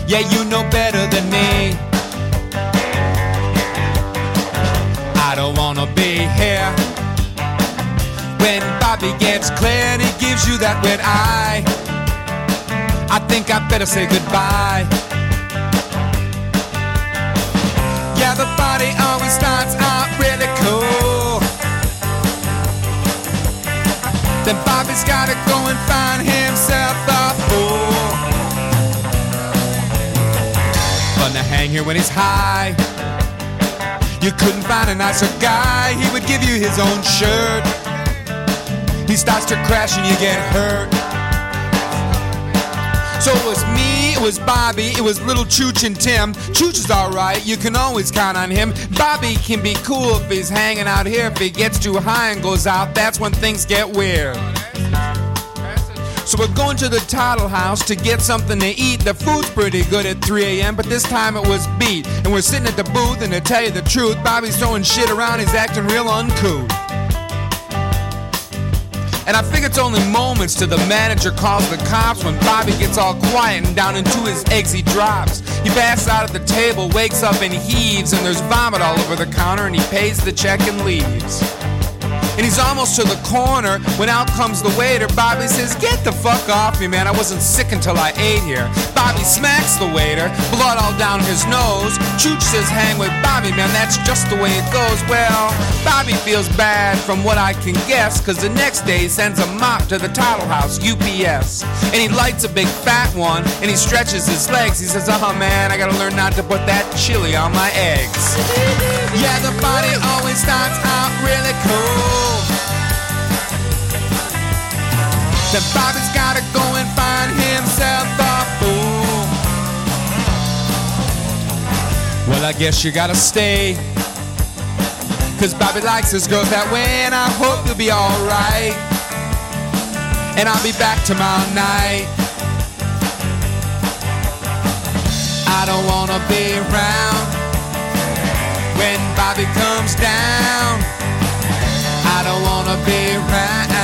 Yeah, you know better than me. I don't wanna be here when Bobby gets clear and he gives you that red eye. I think I better say goodbye. Yeah, the party always starts out really cool. Then Bobby's gotta go and find himself a fool. Fun to hang here when he's high. You couldn't find a nicer guy. He would give you his own shirt. He starts to crash and you get hurt. So it was me, it was Bobby, it was little Chooch and Tim. Chooch is alright, you can always count on him. Bobby can be cool if he's hanging out here. If he gets too high and goes out, that's when things get weird. So we're going to the Toddle House to get something to eat. The food's pretty good at 3 a.m., but this time it was beat. And we're sitting at the booth, and to tell you the truth, Bobby's throwing shit around, he's acting real uncouth. And I figure it's only moments till the manager calls the cops when Bobby gets all quiet and down into his eggs he drops. He passes out at the table, wakes up and heaves, and there's vomit all over the counter, and he pays the check and leaves. And he's almost to the corner when out comes the waiter. Bobby says, "Get the fuck off me, man. I wasn't sick until I ate here." Bobby smacks the waiter, blood all down his nose. Chooch says, "Hang with Bobby, man. That's just the way it goes." Well, Bobby feels bad from what I can guess, cause the next day he sends a mop to the Toddle House, UPS. And he lights a big fat one, and he stretches his legs. He says, "Oh man, I gotta learn not to put that chili on my eggs." Yeah, the party always starts out really cool. Then Bobby's gotta go and find himself a fool. Well, I guess you gotta stay, cause Bobby likes his girls that way, and I hope you'll be alright. And I'll be back tomorrow night. I don't wanna be around when Bobby comes down. I don't wanna be around